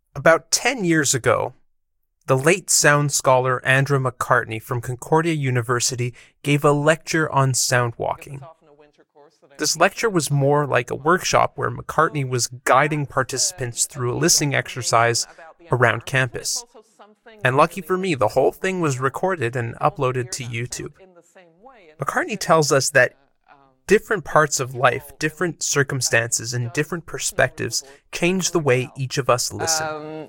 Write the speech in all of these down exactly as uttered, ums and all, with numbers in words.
About ten years ago, the late sound scholar Andrew McCartney from Concordia University gave a lecture on sound walking. This lecture was more like a workshop where McCartney was guiding participants through a listening exercise around campus. And lucky for me, the whole thing was recorded and uploaded to YouTube. McCartney tells us that different parts of life, different circumstances, and different perspectives change the way each of us listen. Um,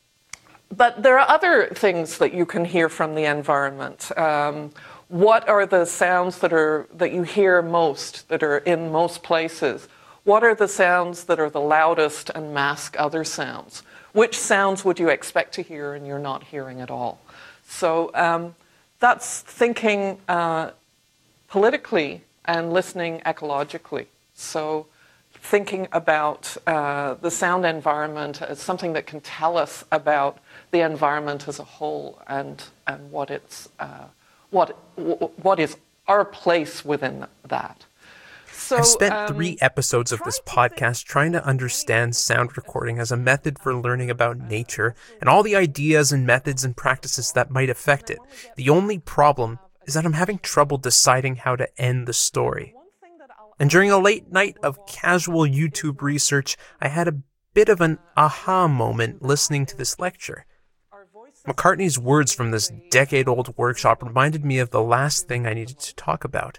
but there are other things that you can hear from the environment. Um, what are the sounds that are that you hear most, that are in most places? What are the sounds that are the loudest and mask other sounds? Which sounds would you expect to hear and you're not hearing at all? So um, that's thinking uh, politically and listening ecologically. So thinking about uh, the sound environment as something that can tell us about the environment as a whole and, and what, it's, uh, what, what is our place within that. So, I've spent um, three episodes of this podcast trying to understand sound recording as a method for learning about nature and all the ideas and methods and practices that might affect it. The only problem is that I'm having trouble deciding how to end the story. And during a late night of casual YouTube research, I had a bit of an aha moment listening to this lecture. McCartney's words from this decade-old workshop reminded me of the last thing I needed to talk about.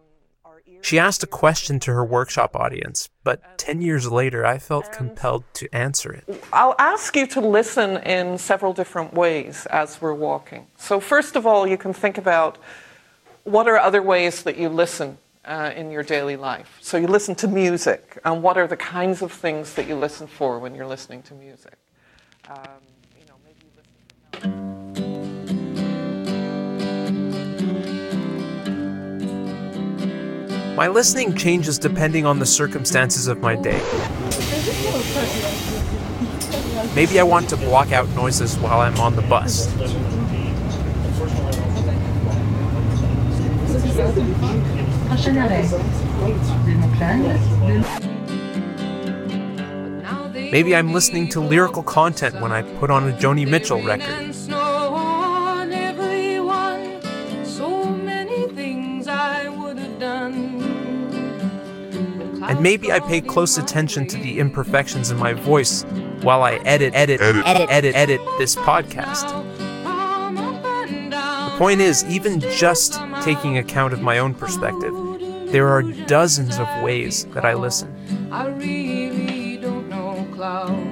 She asked a question to her workshop audience, but ten years later, I felt compelled to answer it. I'll ask you to listen in several different ways as we're walking. So first of all, you can think about what are other ways that you listen uh, in your daily life. So you listen to music, and what are the kinds of things that you listen for when you're listening to music? Um, you know, maybe you listen to My listening changes depending on the circumstances of my day. Maybe I want to block out noises while I'm on the bus. Maybe I'm listening to lyrical content when I put on a Joni Mitchell record. And maybe I pay close attention to the imperfections in my voice while I edit, edit, edit, edit, edit, edit this podcast. The point is, even just taking account of my own perspective, there are dozens of ways that I listen. I really don't know clouds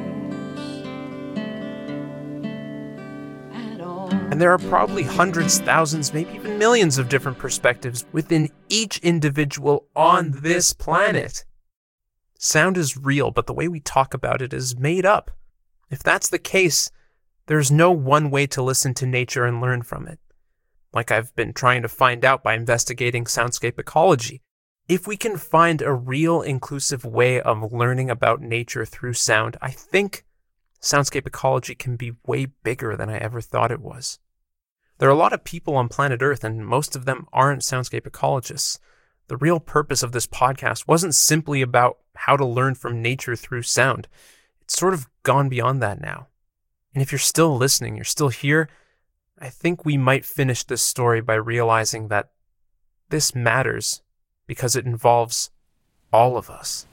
at all. And there are probably hundreds, thousands, maybe even millions of different perspectives within each individual on this planet. Sound is real, but the way we talk about it is made up. If that's the case, there's no one way to listen to nature and learn from it. Like I've been trying to find out by investigating soundscape ecology. If we can find a real inclusive way of learning about nature through sound, I think soundscape ecology can be way bigger than I ever thought it was. There are a lot of people on planet Earth, and most of them aren't soundscape ecologists. The real purpose of this podcast wasn't simply about how to learn from nature through sound. It's sort of gone beyond that now. And if you're still listening, you're still here, I think we might finish this story by realizing that this matters because it involves all of us.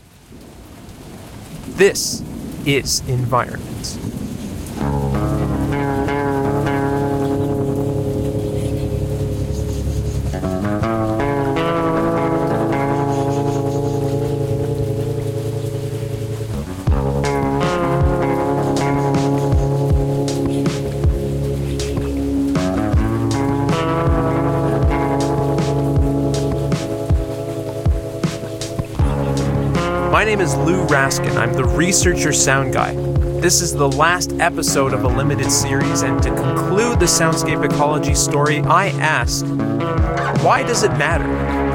This is environment. My name is Lou Raskin. I'm the researcher sound guy. This is the last episode of a limited series, and to conclude the soundscape ecology story, I ask, why does it matter?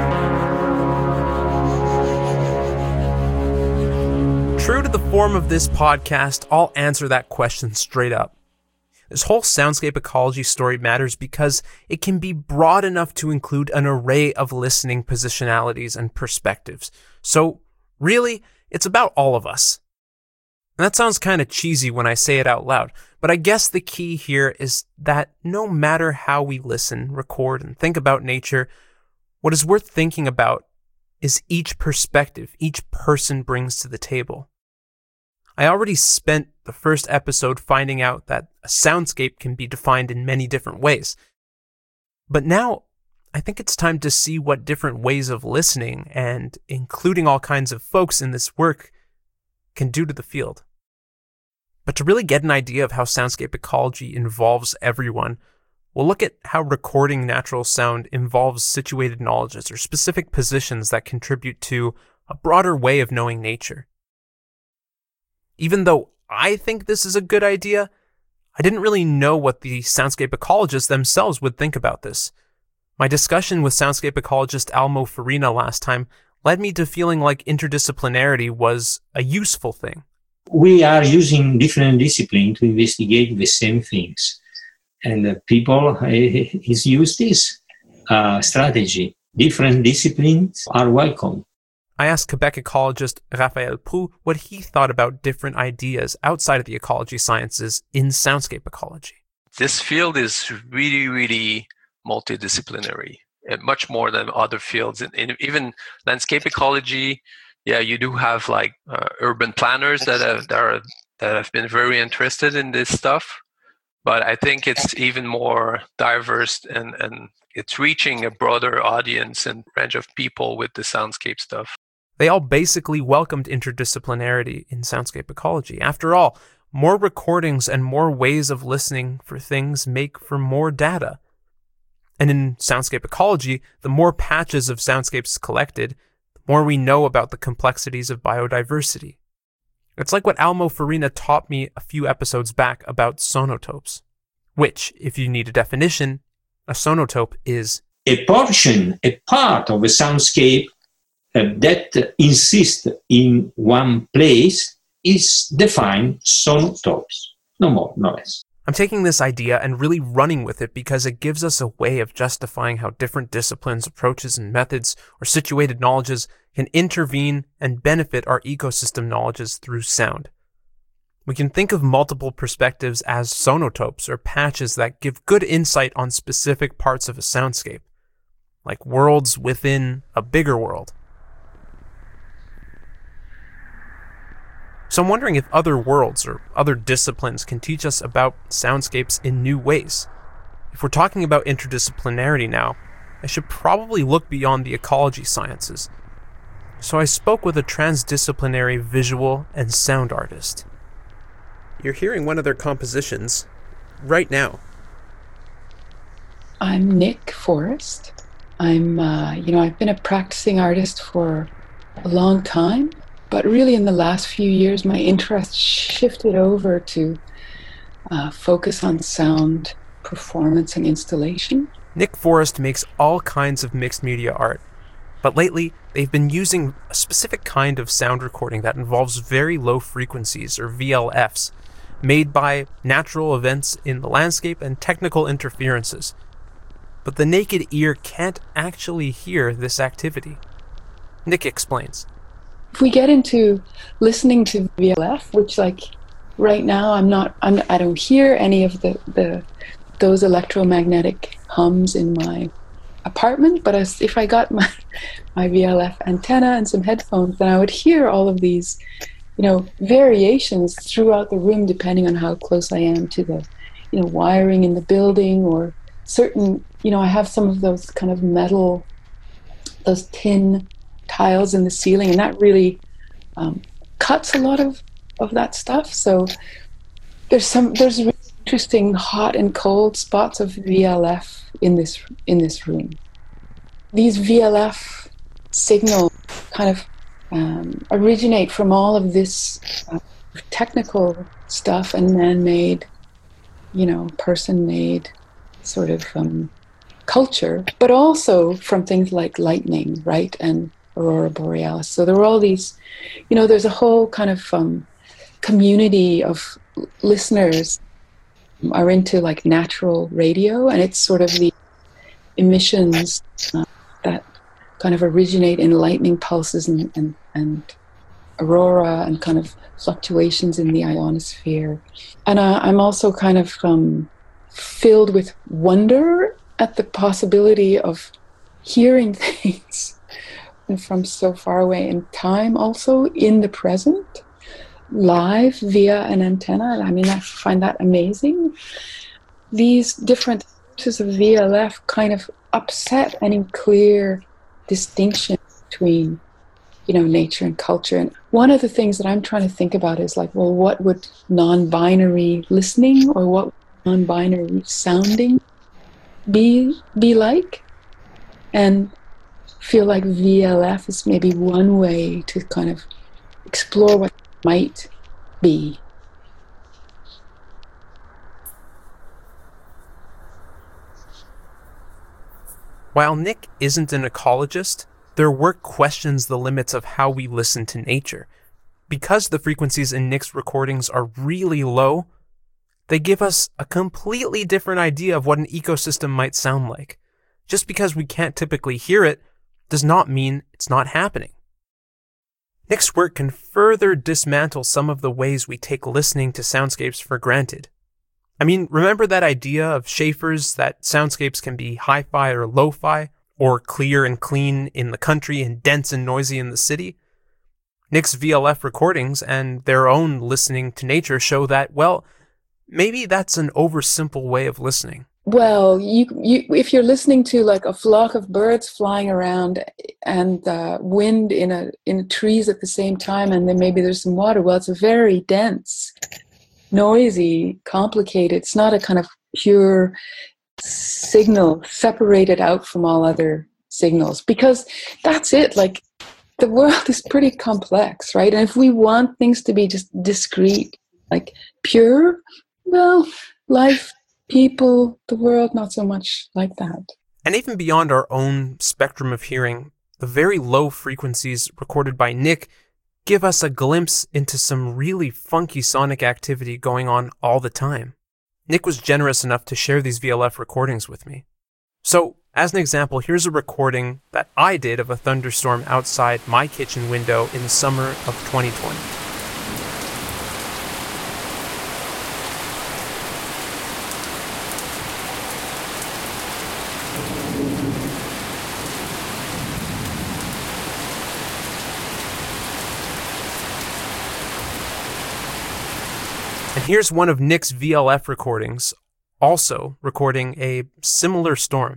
True to the form of this podcast, I'll answer that question straight up. This whole soundscape ecology story matters because it can be broad enough to include an array of listening positionalities and perspectives. So, really, it's about all of us. And that sounds kind of cheesy when I say it out loud, but I guess the key here is that no matter how we listen, record, and think about nature, what is worth thinking about is each perspective each person brings to the table. I already spent the first episode finding out that a soundscape can be defined in many different ways. But now, I think it's time to see what different ways of listening, and including all kinds of folks in this work, can do to the field. But to really get an idea of how soundscape ecology involves everyone, we'll look at how recording natural sound involves situated knowledges or specific positions that contribute to a broader way of knowing nature. Even though I think this is a good idea, I didn't really know what the soundscape ecologists themselves would think about this. My discussion with soundscape ecologist Almo Farina last time led me to feeling like interdisciplinarity was a useful thing. We are using different disciplines to investigate the same things. And uh, people uh, is use this uh, strategy. Different disciplines are welcome. I asked Quebec ecologist Raphaël Proulx what he thought about different ideas outside of the ecology sciences in soundscape ecology. This field is really, really multidisciplinary, and much more than other fields. In, in even landscape ecology, yeah, you do have like uh, urban planners that have, that, are, that have been very interested in this stuff. But I think it's even more diverse, and, and it's reaching a broader audience and range of people with the soundscape stuff. They all basically welcomed interdisciplinarity in soundscape ecology. After all, more recordings and more ways of listening for things make for more data. And in soundscape ecology, the more patches of soundscapes collected, the more we know about the complexities of biodiversity. It's like what Almo Farina taught me a few episodes back about sonotopes, which, if you need a definition, a sonotope is a portion, a part of a soundscape uh, that insists in one place is defined sonotopes. No more, no less. I'm taking this idea and really running with it because it gives us a way of justifying how different disciplines, approaches, and methods, or situated knowledges can intervene and benefit our ecosystem knowledges through sound. We can think of multiple perspectives as sonotopes, or patches that give good insight on specific parts of a soundscape, like worlds within a bigger world. So I'm wondering if other worlds or other disciplines can teach us about soundscapes in new ways. If we're talking about interdisciplinarity now, I should probably look beyond the ecology sciences. So I spoke with a transdisciplinary visual and sound artist. You're hearing one of their compositions right now. I'm Nick Forrest. I'm, uh, you know, I've been a practicing artist for a long time. But really in the last few years, my interest shifted over to uh, focus on sound performance and installation. Nick Forrest makes all kinds of mixed media art, but lately they've been using a specific kind of sound recording that involves very low frequencies, or V L Fs, made by natural events in the landscape and technical interferences. But the naked ear can't actually hear this activity. Nick explains. If we get into listening to V L F, which like right now I'm not, I'm, I don't hear any of the, the those electromagnetic hums in my apartment, but as, if I got my, my V L F antenna and some headphones, then I would hear all of these, you know, variations throughout the room depending on how close I am to the, you know, wiring in the building, or certain, you know, I have some of those kind of metal, those tin tiles in the ceiling, and that really um, cuts a lot of, of that stuff. So there's some there's really interesting hot and cold spots of V L F in this in this room. These V L F signals kind of um, originate from all of this uh, technical stuff and man-made, you know, person-made sort of um, culture, but also from things like lightning, right, and aurora borealis. So there were all these, you know, there's a whole kind of um, community of listeners are into like natural radio, and it's sort of the emissions uh, that kind of originate in lightning pulses and, and, and aurora and kind of fluctuations in the ionosphere. And I, I'm also kind of um, filled with wonder at the possibility of hearing things from so far away in time, also in the present, live via an antenna. I mean, I find that amazing. These different sources of V L F kind of upset any clear distinction between, you know, nature and culture. And one of the things that I'm trying to think about is like, well, what would non-binary listening or what would non-binary sounding be be like? And feel like V L F is maybe one way to kind of explore what it might be. While Nick isn't an ecologist, their work questions the limits of how we listen to nature. Because the frequencies in Nick's recordings are really low, they give us a completely different idea of what an ecosystem might sound like. Just because we can't typically hear it does not mean it's not happening. Nick's work can further dismantle some of the ways we take listening to soundscapes for granted. I mean, remember that idea of Schaefer's that soundscapes can be hi-fi or lo-fi, or clear and clean in the country and dense and noisy in the city? Nick's V L F recordings and their own listening to nature show that, well, maybe that's an oversimple way of listening. Well, you, you, if you're listening to like a flock of birds flying around and uh, wind in a in trees at the same time, and then maybe there's some water, well, it's a very dense, noisy, complicated. It's not a kind of pure signal separated out from all other signals, because that's it. Like, the world is pretty complex, right? And if we want things to be just discrete, like pure, well, life, people, the world, not so much like that. And even beyond our own spectrum of hearing, the very low frequencies recorded by Nick give us a glimpse into some really funky sonic activity going on all the time. Nick was generous enough to share these V L F recordings with me. So, as an example, here's a recording that I did of a thunderstorm outside my kitchen window in the summer of twenty twenty. And here's one of Nick's V L F recordings, also recording a similar storm.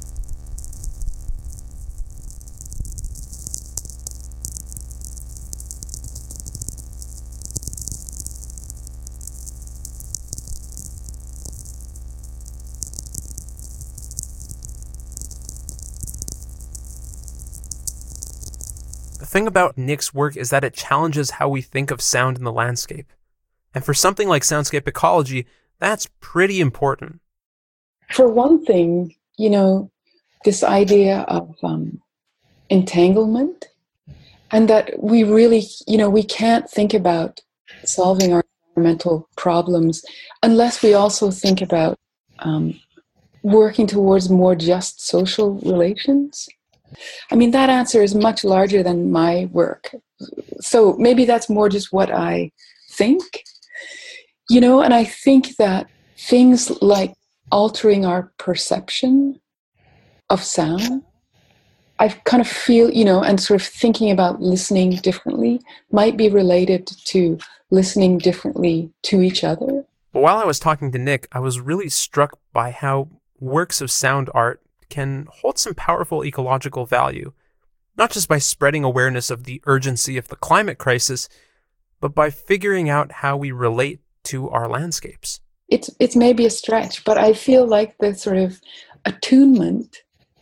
The thing about Nick's work is that it challenges how we think of sound in the landscape. And for something like soundscape ecology, that's pretty important. For one thing, you know, this idea of um, entanglement, and that we really, you know, we can't think about solving our environmental problems unless we also think about um, working towards more just social relations. I mean, that answer is much larger than my work. So maybe that's more just what I think. You know, and I think that things like altering our perception of sound, I kind of feel, you know, and sort of thinking about listening differently might be related to listening differently to each other. But while I was talking to Nick, I was really struck by how works of sound art can hold some powerful ecological value, not just by spreading awareness of the urgency of the climate crisis, but by figuring out how we relate to our landscapes. It's it's maybe a stretch, but I feel like the sort of attunement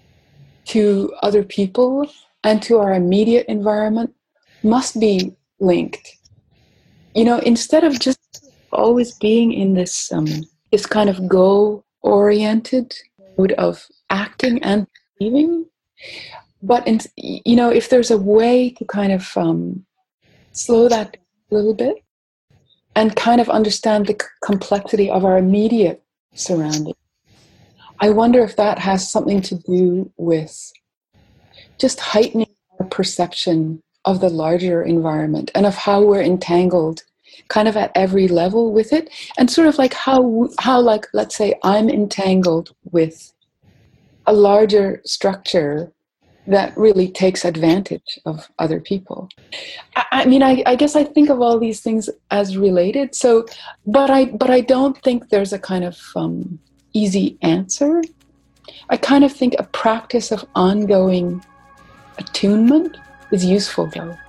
to other people and to our immediate environment must be linked. You know, instead of just always being in this um, this kind of goal-oriented mode of acting and believing, but in, you know, if there's a way to kind of um, slow that down a little bit, and kind of understand the c- complexity of our immediate surroundings. I wonder if that has something to do with just heightening our perception of the larger environment and of how we're entangled kind of at every level with it, and sort of like how, how like, let's say I'm entangled with a larger structure that really takes advantage of other people. I, I mean, I, I guess I think of all these things as related. So, but I, but I don't think there's a kind of um, easy answer. I kind of think a practice of ongoing attunement is useful, though.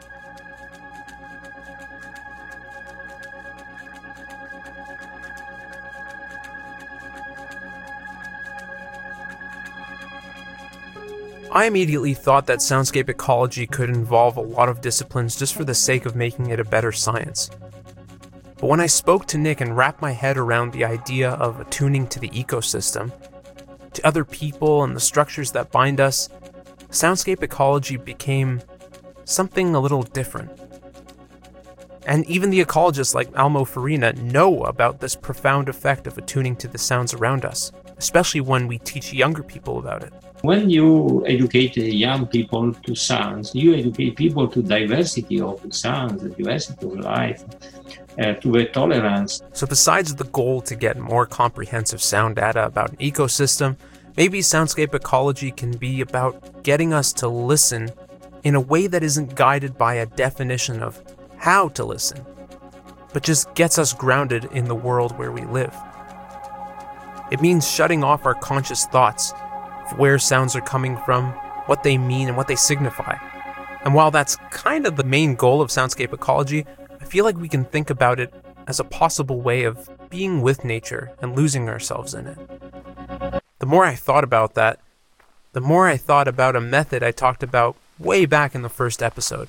I immediately thought that soundscape ecology could involve a lot of disciplines just for the sake of making it a better science. But when I spoke to Nick and wrapped my head around the idea of attuning to the ecosystem, to other people and the structures that bind us, soundscape ecology became something a little different. And even the ecologists like Almo Farina know about this profound effect of attuning to the sounds around us, especially when we teach younger people about it. When you educate young people to sounds, you educate people to diversity of sounds, the diversity of life, uh, to a tolerance. So besides the goal to get more comprehensive sound data about an ecosystem, maybe soundscape ecology can be about getting us to listen in a way that isn't guided by a definition of how to listen, but just gets us grounded in the world where we live. It means shutting off our conscious thoughts of where sounds are coming from, what they mean, and what they signify. And while that's kind of the main goal of soundscape ecology, I feel like we can think about it as a possible way of being with nature and losing ourselves in it. The more I thought about that, the more I thought about a method I talked about way back in the first episode.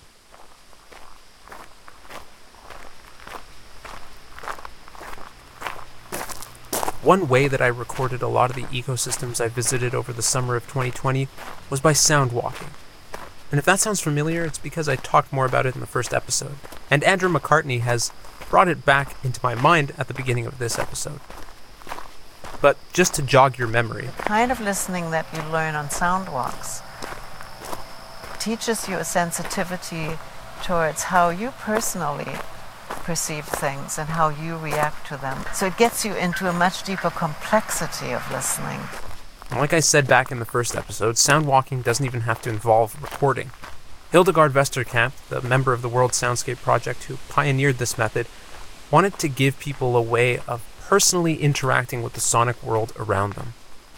One way that I recorded a lot of the ecosystems I visited over the summer of twenty twenty was by sound walking. And if that sounds familiar, it's because I talked more about it in the first episode. And Andrew McCartney has brought it back into my mind at the beginning of this episode. But just to jog your memory. The kind of listening that you learn on sound walks teaches you a sensitivity towards how you personally perceive things and how you react to them. So it gets you into a much deeper complexity of listening. Like I said back in the first episode, sound walking doesn't even have to involve recording. Hildegard Westerkamp, the member of the World Soundscape Project who pioneered this method, wanted to give people a way of personally interacting with the sonic world around them.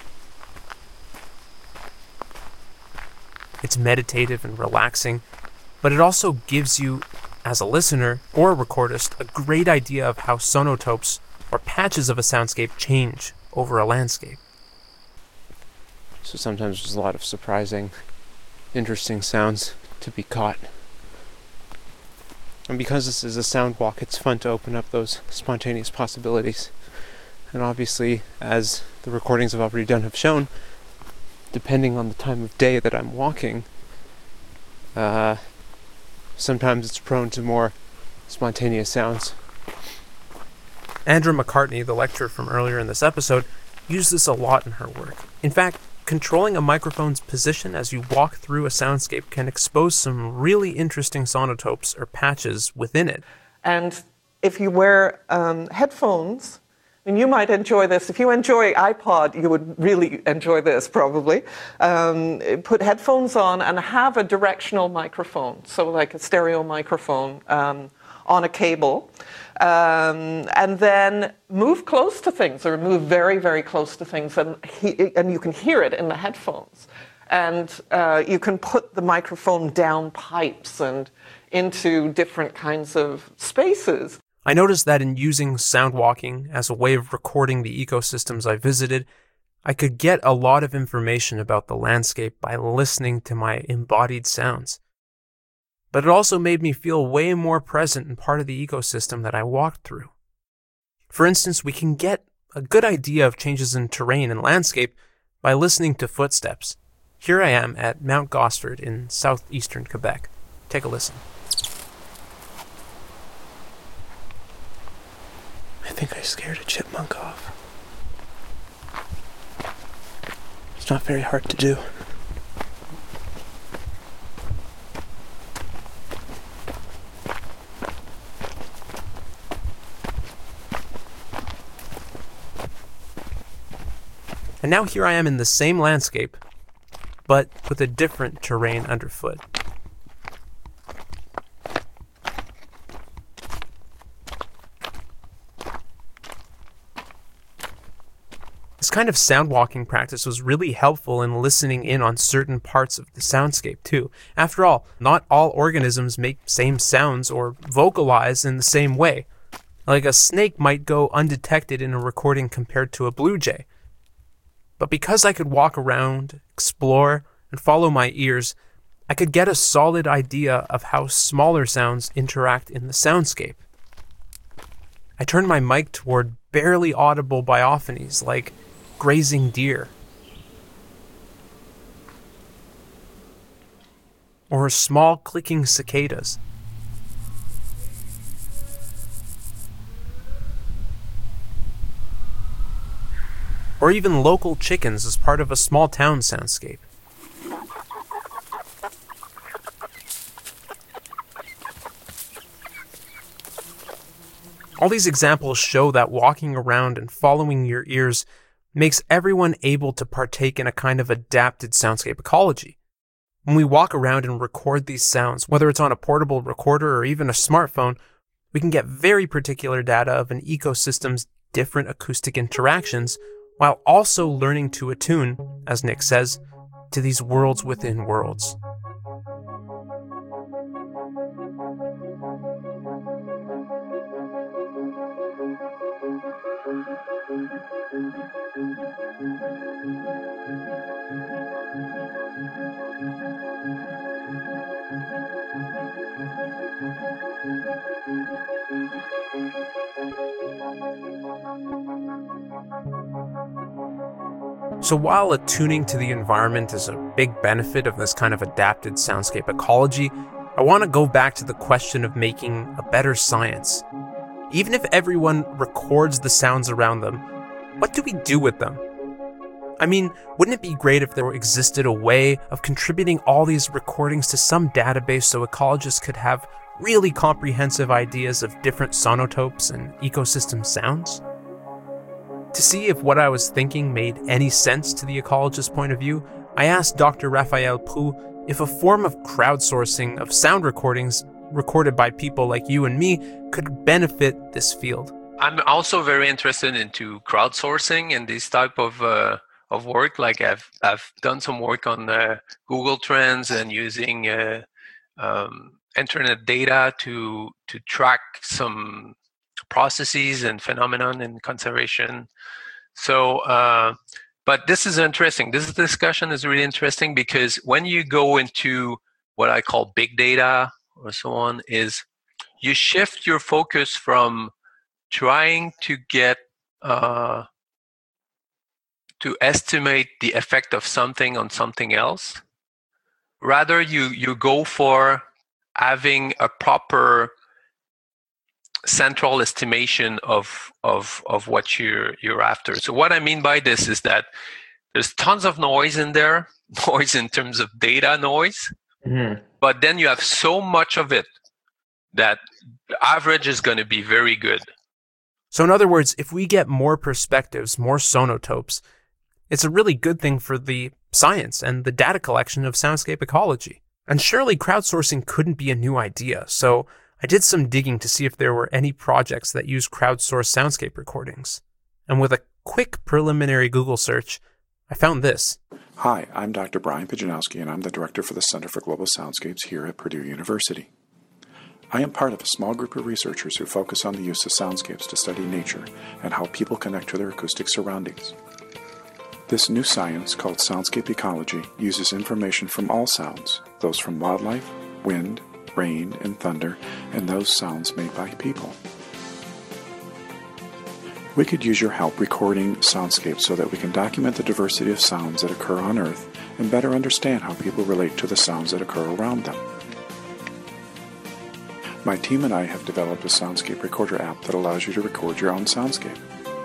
It's meditative and relaxing, but it also gives you, as a listener or a recordist, a great idea of how sonotopes or patches of a soundscape change over a landscape. So sometimes there's a lot of surprising, interesting sounds to be caught. And because this is a sound walk, it's fun to open up those spontaneous possibilities. And obviously, as the recordings I've already done have shown, depending on the time of day that I'm walking, uh, sometimes it's prone to more spontaneous sounds. Andrew McCartney, the lecturer from earlier in this episode, used this a lot in her work. In fact, controlling a microphone's position as you walk through a soundscape can expose some really interesting sonotopes or patches within it. And if you wear um, headphones, and you might enjoy this. If you enjoy iPod, you would really enjoy this, probably. Um, put headphones on and have a directional microphone, so like a stereo microphone um, on a cable. Um, and then move close to things, or move very, very close to things, and, he, and you can hear it in the headphones. And uh, you can put the microphone down pipes and into different kinds of spaces. I noticed that in using sound walking as a way of recording the ecosystems I visited, I could get a lot of information about the landscape by listening to my embodied sounds. But it also made me feel way more present and part of the ecosystem that I walked through. For instance, we can get a good idea of changes in terrain and landscape by listening to footsteps. Here I am at Mount Gosford in southeastern Quebec. Take a listen. I think I scared a chipmunk off. It's not very hard to do. And now here I am in the same landscape, but with a different terrain underfoot. This kind of sound walking practice was really helpful in listening in on certain parts of the soundscape too. After all, not all organisms make same sounds or vocalize in the same way. Like a snake might go undetected in a recording compared to a blue jay. But because I could walk around, explore, and follow my ears, I could get a solid idea of how smaller sounds interact in the soundscape. I turned my mic toward barely audible biophonies like grazing deer, or small clicking cicadas, or even local chickens as part of a small town soundscape. All these examples show that walking around and following your ears makes everyone able to partake in a kind of adapted soundscape ecology. When we walk around and record these sounds, whether it's on a portable recorder or even a smartphone, we can get very particular data of an ecosystem's different acoustic interactions, while also learning to attune, as Nick says, to these worlds within worlds. So while attuning to the environment is a big benefit of this kind of adapted soundscape ecology, I want to go back to the question of making a better science. Even if everyone records the sounds around them, what do we do with them? I mean, wouldn't it be great if there existed a way of contributing all these recordings to some database so ecologists could have really comprehensive ideas of different sonotopes and ecosystem sounds? To see if what I was thinking made any sense to the ecologist's point of view, I asked Doctor Raphael Proulx if a form of crowdsourcing of sound recordings recorded by people like you and me could benefit this field. I'm also very interested into crowdsourcing and this type of uh, of work. Like I've I've done some work on uh, Google Trends and using uh, um, internet data to to track some processes and phenomenon in conservation. So, uh, but this is interesting. This discussion is really interesting because when you go into what I call big data or so on, is you shift your focus from trying to get uh, to estimate the effect of something on something else. Rather, you you go for having a proper central estimation of of of what you're you're after. So what I mean by this is that there's tons of noise in there, noise in terms of data noise, mm-hmm. but then you have so much of it that the average is going to be very good. So in other words, if we get more perspectives, more sonotopes, it's a really good thing for the science and the data collection of soundscape ecology. And surely crowdsourcing couldn't be a new idea, so I did some digging to see if there were any projects that use crowdsourced soundscape recordings. And with a quick preliminary Google search, I found this. Hi, I'm Doctor Brian Pijanowski, and I'm the director for the Center for Global Soundscapes here at Purdue University. I am part of a small group of researchers who focus on the use of soundscapes to study nature and how people connect to their acoustic surroundings. This new science, called soundscape ecology, uses information from all sounds, those from wildlife, wind, rain, and thunder, and those sounds made by people. We could use your help recording soundscapes so that we can document the diversity of sounds that occur on Earth and better understand how people relate to the sounds that occur around them. My team and I have developed a soundscape recorder app that allows you to record your own soundscape.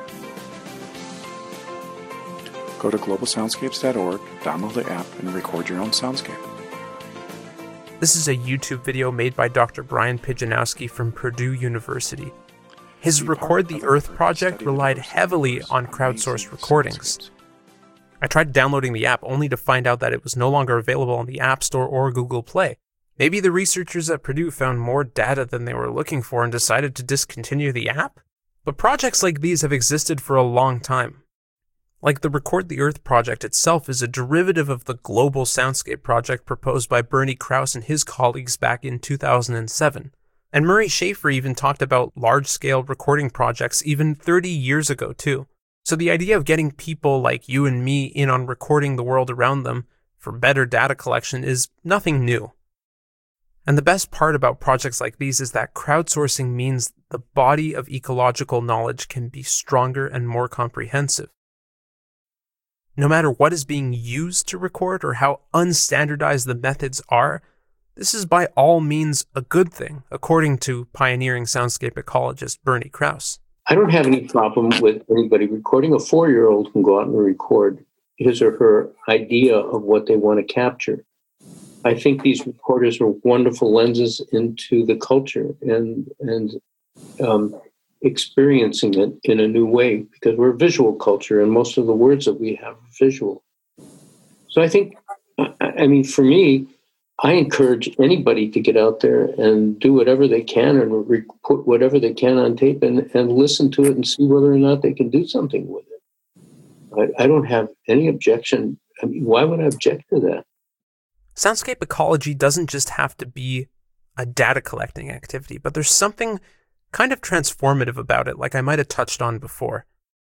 Go to global soundscapes dot org, download the app, and record your own soundscape. This is a YouTube video made by Doctor Brian Pijanowski from Purdue University. His Record the Earth project relied heavily on crowdsourced recordings. I tried downloading the app only to find out that it was no longer available on the App Store or Google Play. Maybe the researchers at Purdue found more data than they were looking for and decided to discontinue the app? But projects like these have existed for a long time. Like the Record the Earth project itself is a derivative of the Global Soundscape project proposed by Bernie Krause and his colleagues back in two thousand seven. And Murray Schafer even talked about large-scale recording projects even thirty years ago too. So the idea of getting people like you and me in on recording the world around them for better data collection is nothing new. And the best part about projects like these is that crowdsourcing means the body of ecological knowledge can be stronger and more comprehensive. No matter what is being used to record or how unstandardized the methods are, this is by all means a good thing, according to pioneering soundscape ecologist Bernie Krause. I don't have any problem with anybody recording. A four-year-old can go out and record his or her idea of what they want to capture. I think these recorders are wonderful lenses into the culture and and um, experiencing it in a new way, because we're a visual culture and most of the words that we have are visual. So I think, I mean, for me, I encourage anybody to get out there and do whatever they can and re- put whatever they can on tape and, and listen to it and see whether or not they can do something with it. I, I don't have any objection. I mean, why would I object to that? Soundscape ecology doesn't just have to be a data collecting activity, but there's something kind of transformative about it, like I might have touched on before.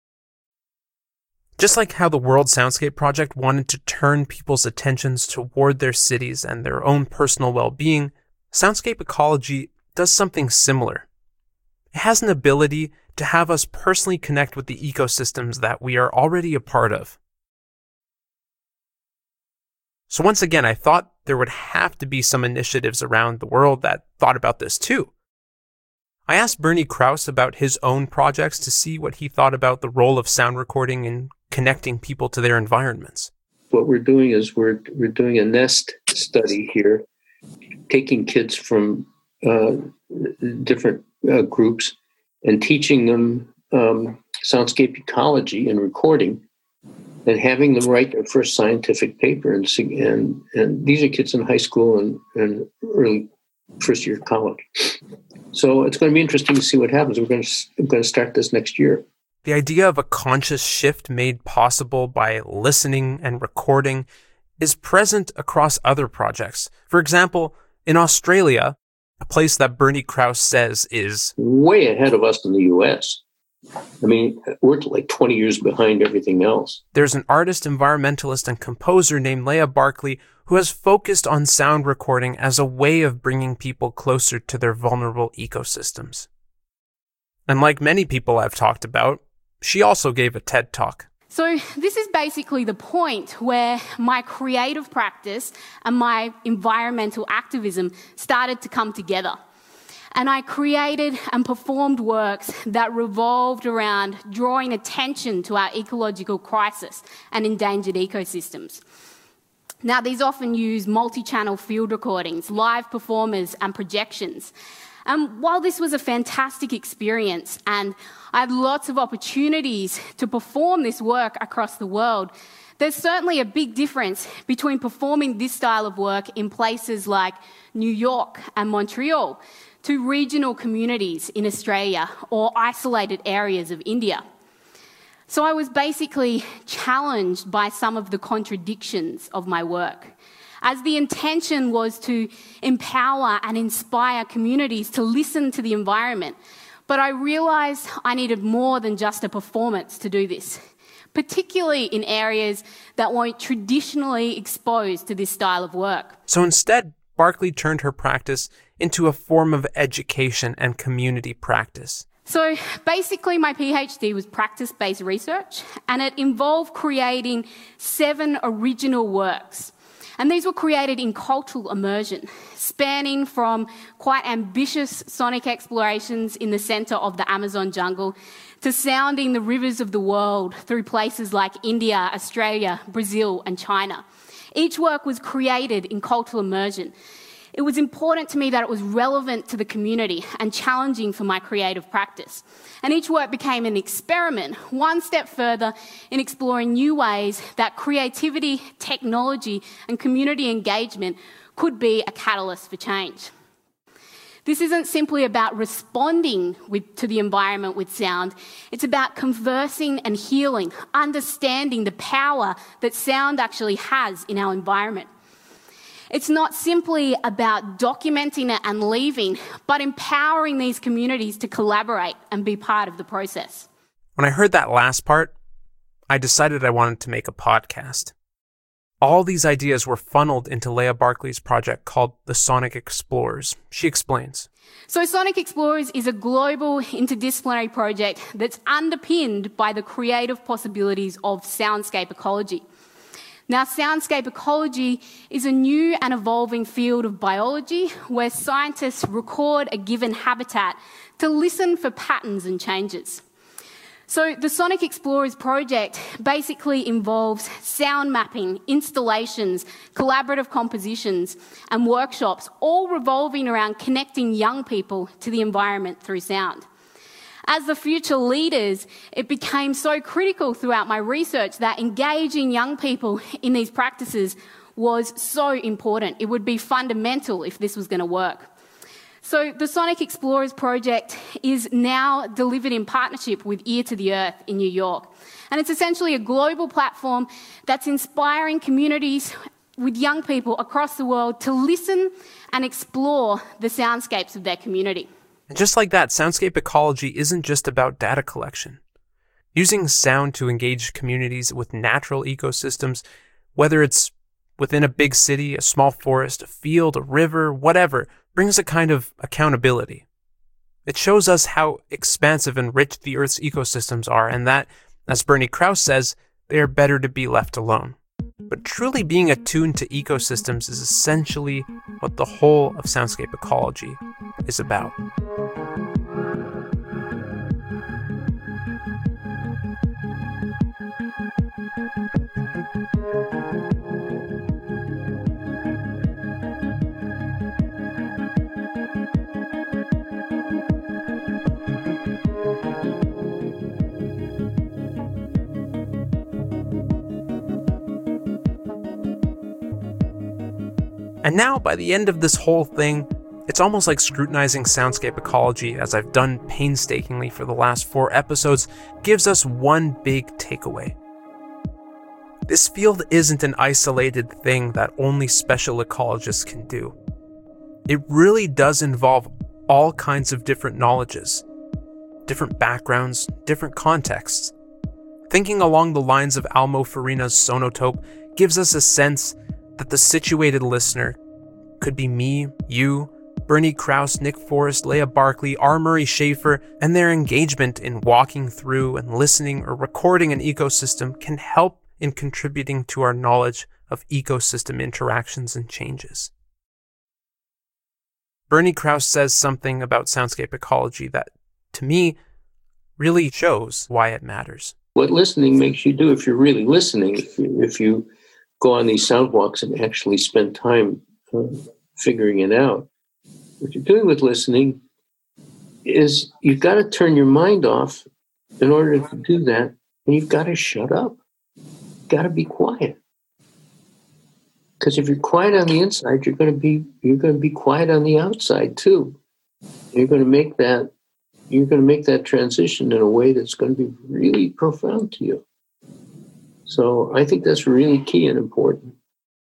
Just like how the World Soundscape Project wanted to turn people's attentions toward their cities and their own personal well-being, soundscape ecology does something similar. It has an ability to have us personally connect with the ecosystems that we are already a part of. So once again, I thought there would have to be some initiatives around the world that thought about this too. I asked Bernie Krause about his own projects to see what he thought about the role of sound recording in connecting people to their environments. What we're doing is we're we're doing a NEST study here, taking kids from uh, different uh, groups and teaching them um, soundscape ecology and recording, and having them write their first scientific paper. And and, and these are kids in high school and, and early first year college. So it's going to be interesting to see what happens. We're going to we're going to start this next year. The idea of a conscious shift made possible by listening and recording is present across other projects. For example, in Australia, a place that Bernie Krause says is way ahead of us in the U S. I mean, we're like twenty years behind everything else. There's an artist, environmentalist, and composer named Leah Barkley who has focused on sound recording as a way of bringing people closer to their vulnerable ecosystems. And like many people I've talked about, she also gave a TED Talk. So this is basically the point where my creative practice and my environmental activism started to come together. And I created and performed works that revolved around drawing attention to our ecological crisis and endangered ecosystems. Now, these often use multi-channel field recordings, live performers, and projections. And while this was a fantastic experience and I had lots of opportunities to perform this work across the world, there's certainly a big difference between performing this style of work in places like New York and Montreal, to regional communities in Australia or isolated areas of India. So I was basically challenged by some of the contradictions of my work, as the intention was to empower and inspire communities to listen to the environment. But I realised I needed more than just a performance to do this, particularly in areas that weren't traditionally exposed to this style of work. So instead, Barkley turned her practice into a form of education and community practice. So basically my PhD was practice-based research, and it involved creating seven original works. And these were created in cultural immersion, spanning from quite ambitious sonic explorations in the centre of the Amazon jungle to sounding the rivers of the world through places like India, Australia, Brazil, and China. Each work was created in cultural immersion. it was important to me that it was relevant to the community and challenging for my creative practice. And each work became an experiment, one step further in exploring new ways that creativity, technology, and community engagement could be a catalyst for change. This isn't simply about responding with, to the environment with sound. It's about conversing and healing, understanding the power that sound actually has in our environment. It's not simply about documenting it and leaving, but empowering these communities to collaborate and be part of the process. When I heard that last part, I decided I wanted to make a podcast. All these ideas were funneled into Leah Barclay's project called the Sonic Explorers. She explains. So Sonic Explorers is a global interdisciplinary project that's underpinned by the creative possibilities of soundscape ecology. Now, soundscape ecology is a new and evolving field of biology where scientists record a given habitat to listen for patterns and changes. So the Sonic Explorers project basically involves sound mapping, installations, collaborative compositions, and workshops, all revolving around connecting young people to the environment through sound. As the future leaders, it became so critical throughout my research that engaging young people in these practices was so important. It would be fundamental if this was going to work. So the Sonic Explorers project is now delivered in partnership with Ear to the Earth in New York. And it's essentially a global platform that's inspiring communities with young people across the world to listen and explore the soundscapes of their community. And just like that, soundscape ecology isn't just about data collection. Using sound to engage communities with natural ecosystems, whether it's within a big city, a small forest, a field, a river, whatever, brings a kind of accountability. It shows us how expansive and rich the Earth's ecosystems are, and that, as Bernie Krause says, they are better to be left alone. But truly being attuned to ecosystems is essentially what the whole of soundscape ecology is about. And now, by the end of this whole thing, it's almost like scrutinizing soundscape ecology, as I've done painstakingly for the last four episodes, gives us one big takeaway. This field isn't an isolated thing that only special ecologists can do. It really does involve all kinds of different knowledges, different backgrounds, different contexts. Thinking along the lines of Almo Farina's Sonotope gives us a sense that the situated listener could be me, you, Bernie Krause, Nick Forrest, Leah Barclay, R. Murray Schafer, and their engagement in walking through and listening or recording an ecosystem can help in contributing to our knowledge of ecosystem interactions and changes. Bernie Krause says something about soundscape ecology that, to me, really shows why it matters. What listening makes you do, if you're really listening, if you, if you go on these sound walks and actually spend time uh, figuring it out, what you're doing with listening is you've got to turn your mind off in order to do that, and you've got to shut up. You've got to be quiet. Because if you're quiet on the inside, you're going to be you're going to be quiet on the outside too. You're going to make that you're going to make that transition in a way that's going to be really profound to you. So I think that's really key and important.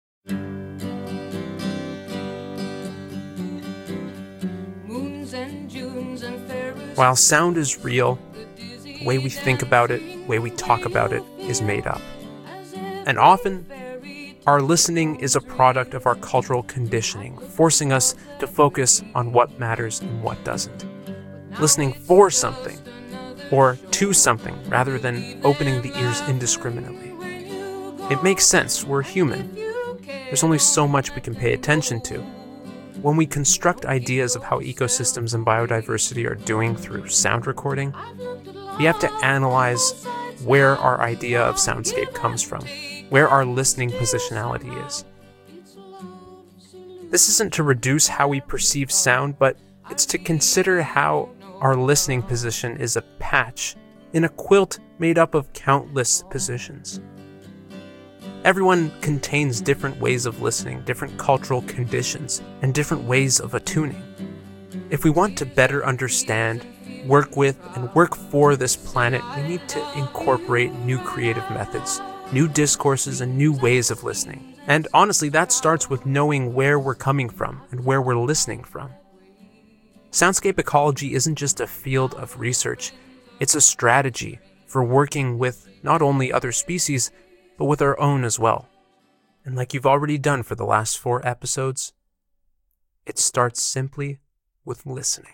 While sound is real, the way we think about it, the way we talk about it is made up. And often, our listening is a product of our cultural conditioning, forcing us to focus on what matters and what doesn't. Listening for something, or to something, rather than opening the ears indiscriminately. It makes sense, we're human. There's only so much we can pay attention to. When we construct ideas of how ecosystems and biodiversity are doing through sound recording, we have to analyze where our idea of soundscape comes from, where our listening positionality is. This isn't to reduce how we perceive sound, but it's to consider how our listening position is a patch in a quilt made up of countless positions. Everyone contains different ways of listening, different cultural conditions, and different ways of attuning. If we want to better understand, work with, and work for this planet, we need to incorporate new creative methods, new discourses, and new ways of listening. And honestly, that starts with knowing where we're coming from and where we're listening from. Soundscape ecology isn't just a field of research, it's a strategy for working with not only other species, but with our own as well. And like you've already done for the last four episodes, it starts simply with listening.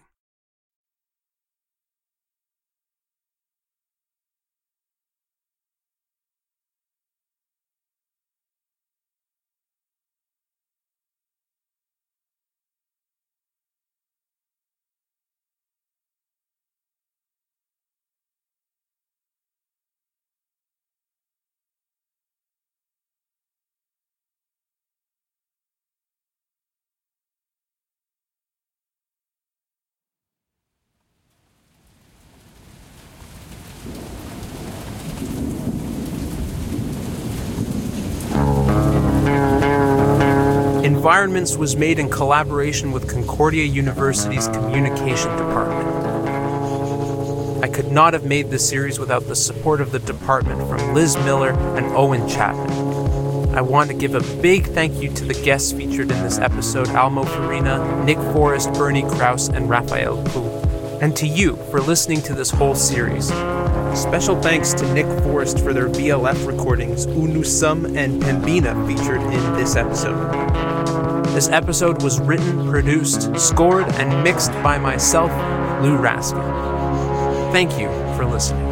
Environments was made in collaboration with Concordia University's Communication Department. I could not have made this series without the support of the department from Liz Miller and Owen Chapman. I want to give a big thank you to the guests featured in this episode, Almo Farina, Nick Forrest, Bernie Krause, and Raphael Pu. And to you for listening to this whole series. Special thanks to Nick Forrest for their V L F recordings, Unusum and Pembina, featured in this episode. This episode was written, produced, scored, and mixed by myself, Lou Raskin. Thank you for listening.